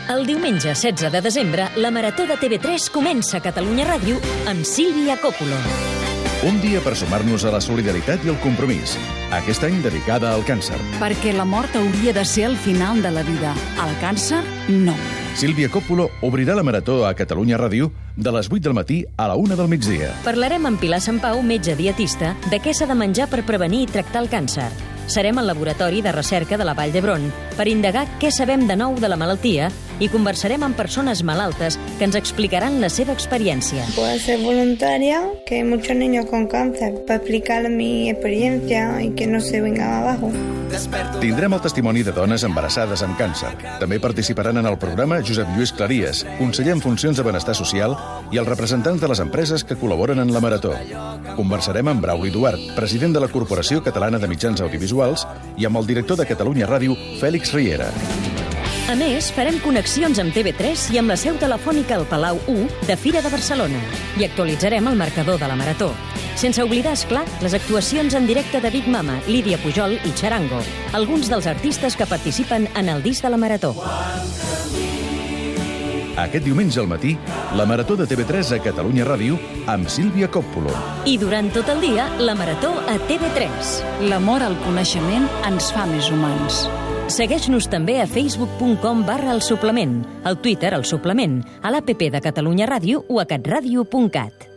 El diumenge 16 de desembre, la Marató de TV3 comença a Catalunya Ràdio amb Sílvia Coppolo. Un dia per sumar-nos a la solidaritat i el compromís. Aquest any dedicada al càncer. Perquè la mort hauria de ser el final de la vida. El càncer, no. Sílvia Coppolo obrirà la Marató a Catalunya Ràdio de les 8 del matí a la 1 del migdia. Parlarem amb Pilar Sant Pau, metge dietista, de què s'ha de menjar per prevenir i tractar el càncer. Serem al Laboratori de Recerca de la Vall d'Hebron per indagar què sabem de nou de la malaltia i conversarem amb persones malaltes que ens explicaran la seva experiència. Puedo ser voluntaria, que hay muchos niños con cáncer, para explicar mi experiencia y que no se vengan abajo. Tindrem el testimoni de dones embarassades amb càncer. També participaran en el programa Josep Lluís Claries, conseller en funcions de benestar social, i els representants de les empreses que col·laboren en la Marató. Conversarem amb Brauli Duart, president de la Corporació Catalana de Mitjans Audiovisuals, i amb el director de Catalunya Ràdio, Fèlix Riera. A més, farem connexions amb TV3 i amb la seu telefònica al Palau 1 de Fira de Barcelona i actualitzarem el marcador de la Marató. Sense oblidar, esclar, les actuacions en directe de Big Mama, Lídia Pujol i Charango, alguns dels artistes que participen en el disc de la Marató. Aquest diumenge al matí, la Marató de TV3 a Catalunya Ràdio amb Sílvia Coppolo. I durant tot el dia, la Marató a TV3. L'amor al coneixement ens fa més humans. Segueix-nos també a facebook.com/El Suplement, al Twitter El Suplement, a l'APP de Catalunya Ràdio o a catradio.cat.